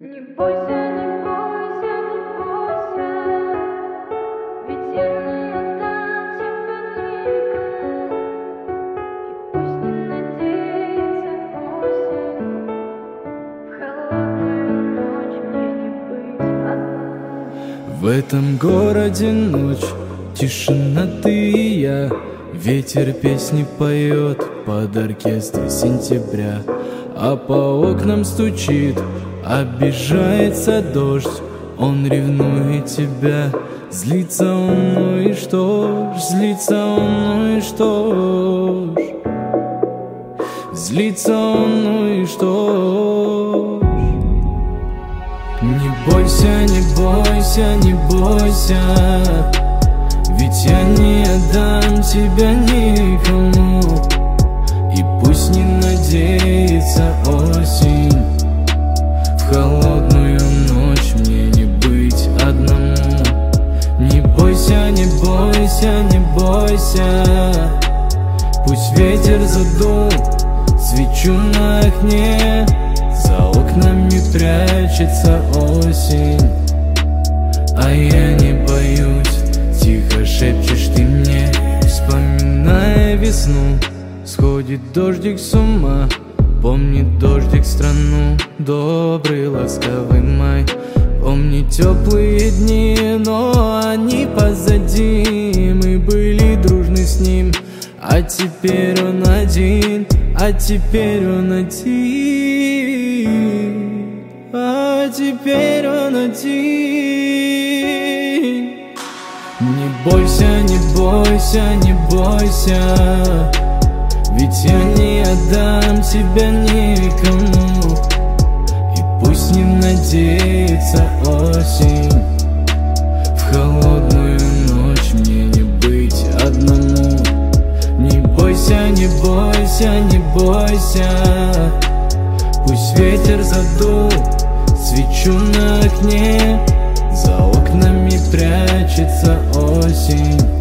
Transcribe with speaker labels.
Speaker 1: Не бойся, не бойся, не бойся, ведь я не отдам тебя никому. И пусть не надеется осень, в холодную ночь мне не быть одному.
Speaker 2: В этом городе ночь, тишина, ты и я. Ветер песни поет под оркестр сентября, а по окнам стучит, обижается дождь. Он ревнует тебя, злится он, ну и что ж, злится он, ну и что ж, злится он, ну и что ж. Не бойся, не бойся, не бойся, ведь я не отдам тебя никому. И пусть не надеется осень, в холодную ночь мне не быть одному. Не бойся, не бойся, не бойся, пусть ветер задул свечу на окне. За окнами прячется осень, а я не боюсь. Тихо шепчешь ты мне, вспоминая весну. Сходит дождик с ума, помнит дождик страну. Добрый ласковый май, помни теплые дни, но они позади. Мы были дружны с ним, а теперь он один, а теперь он один, а теперь он один. Не бойся, не бойся, не бойся, ведь я не отдам тебя никому. И пусть не надеется осень, в холодную ночь мне не быть одному. Не бойся, не бойся, не бойся, пусть ветер задул свечу на окне. За окнами прячется осень,